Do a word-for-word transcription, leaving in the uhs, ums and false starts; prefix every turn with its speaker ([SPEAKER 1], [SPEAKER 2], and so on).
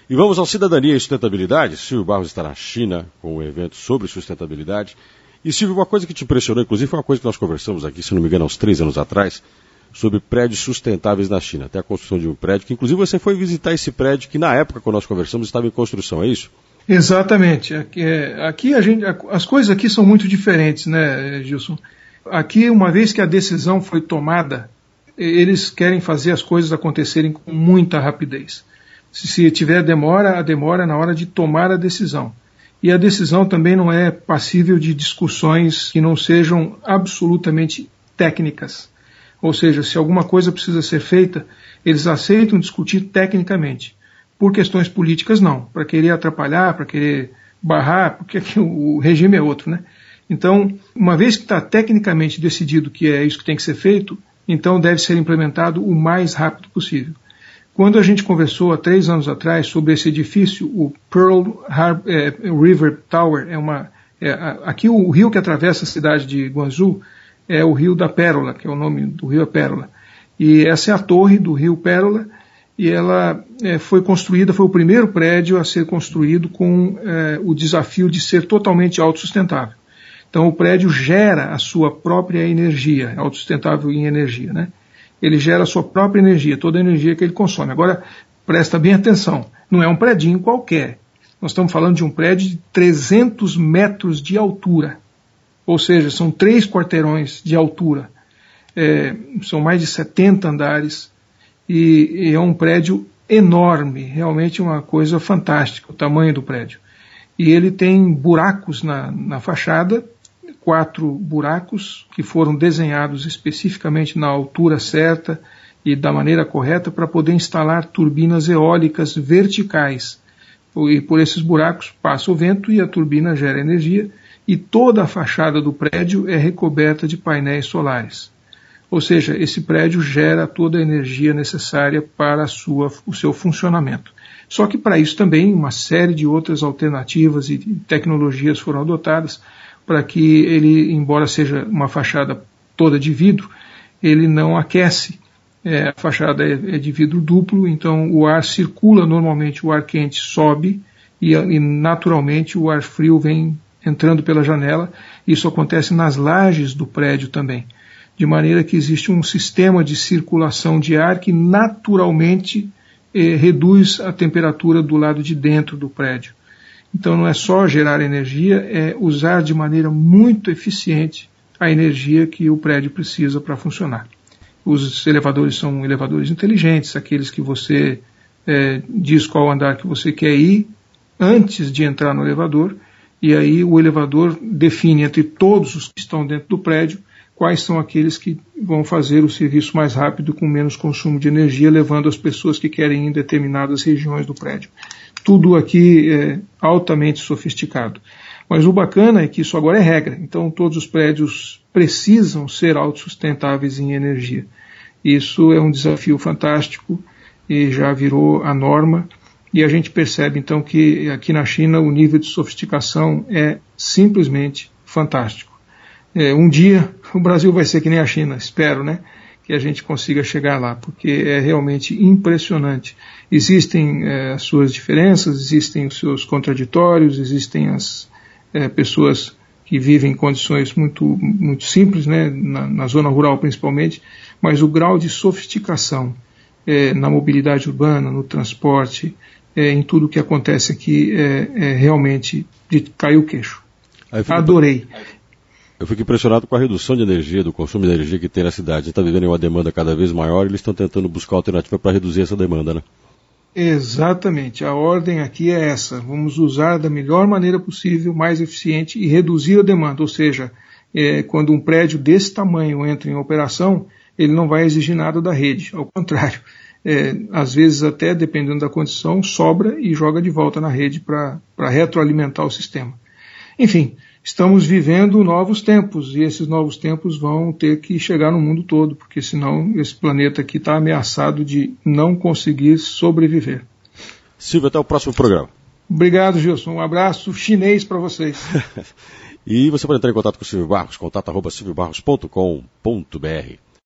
[SPEAKER 1] E vamos ao Cidadania e Sustentabilidade. Silvio Barros está na China com um evento sobre sustentabilidade. E Silvio, uma coisa que te impressionou, inclusive foi uma coisa que nós conversamos aqui, se não me engano, há uns três anos atrás, sobre prédios sustentáveis na China. Até a construção de um prédio, que inclusive você foi visitar esse prédio que na época, quando nós conversamos, estava em construção, é isso?
[SPEAKER 2] Exatamente. Aqui, é, aqui a gente, as coisas aqui são muito diferentes, né, Gilson? Aqui, uma vez que a decisão foi tomada, eles querem fazer as coisas acontecerem com muita rapidez. Se tiver demora, a demora é na hora de tomar a decisão. E a decisão também não é passível de discussões que não sejam absolutamente técnicas. Ou seja, se alguma coisa precisa ser feita, eles aceitam discutir tecnicamente. Por questões políticas, não. Para querer atrapalhar, para querer barrar, porque aqui o regime é outro, né? Então, uma vez que está tecnicamente decidido que é isso que tem que ser feito, então deve ser implementado o mais rápido possível. Quando a gente conversou há três anos atrás sobre esse edifício, o Pearl Har- é, River Tower, é uma, é, aqui o rio que atravessa a cidade de Guangzhou é o Rio da Pérola, que é o nome do rio é Pérola. E essa é a torre do rio Pérola, e ela é, foi construída, foi o primeiro prédio a ser construído com é, o desafio de ser totalmente autossustentável. Então o prédio gera a sua própria energia, autossustentável em energia, né? Ele gera a sua própria energia, toda a energia que ele consome. Agora, presta bem atenção, não é um predinho qualquer. Nós estamos falando de um prédio de trezentos metros de altura. Ou seja, são três quarteirões de altura. É, são mais de setenta andares. E, e é um prédio enorme, realmente uma coisa fantástica, o tamanho do prédio. E ele tem buracos na, na fachada, quatro buracos que foram desenhados especificamente na altura certa e da maneira correta para poder instalar turbinas eólicas verticais. E por esses buracos passa o vento e a turbina gera energia e toda a fachada do prédio é recoberta de painéis solares. Ou seja, esse prédio gera toda a energia necessária para a sua, o seu funcionamento. Só que para isso também uma série de outras alternativas e tecnologias foram adotadas para que ele, embora seja uma fachada toda de vidro, ele não aquece. É, a fachada é, é de vidro duplo, então o ar circula normalmente, o ar quente sobe e, e naturalmente o ar frio vem entrando pela janela. Isso acontece nas lajes do prédio também, de maneira que existe um sistema de circulação de ar que naturalmente eh, reduz a temperatura do lado de dentro do prédio. Então não é só gerar energia, é usar de maneira muito eficiente a energia que o prédio precisa para funcionar. Os elevadores são elevadores inteligentes, aqueles que você é, diz qual andar que você quer ir antes de entrar no elevador, e aí o elevador define entre todos os que estão dentro do prédio quais são aqueles que vão fazer o serviço mais rápido com menos consumo de energia, levando as pessoas que querem ir em determinadas regiões do prédio. Tudo aqui é altamente sofisticado. Mas o bacana é que isso agora é regra. Então todos os prédios precisam ser autossustentáveis em energia. Isso é um desafio fantástico e já virou a norma. E a gente percebe então que aqui na China o nível de sofisticação é simplesmente fantástico. É, um dia o Brasil vai ser que nem a China, espero, né? Que a gente consiga chegar lá, porque é realmente impressionante. Existem é, as suas diferenças, existem os seus contraditórios, existem as é, pessoas que vivem em condições muito, muito simples, né, na, na zona rural principalmente, mas o grau de sofisticação é, na mobilidade urbana, no transporte, é, em tudo que acontece aqui é, é realmente de cair o queixo. Adorei.
[SPEAKER 1] Eu fico impressionado com a redução de energia, do consumo de energia que tem na cidade. A gente está vivendo em uma demanda cada vez maior e eles estão tentando buscar alternativa para reduzir essa demanda, né?
[SPEAKER 2] Exatamente. A ordem aqui é essa. Vamos usar da melhor maneira possível, mais eficiente e reduzir a demanda. Ou seja, é, quando um prédio desse tamanho entra em operação, ele não vai exigir nada da rede. Ao contrário, é, às vezes até, dependendo da condição, sobra e joga de volta na rede para retroalimentar o sistema. Enfim, estamos vivendo novos tempos e esses novos tempos vão ter que chegar no mundo todo, porque senão esse planeta aqui está ameaçado de não conseguir sobreviver.
[SPEAKER 1] Silvio, até o próximo programa.
[SPEAKER 2] Obrigado, Gilson. Um abraço chinês para vocês.
[SPEAKER 1] E você pode entrar em contato com o Silvio Barros, contato arroba silvio barros ponto com ponto br.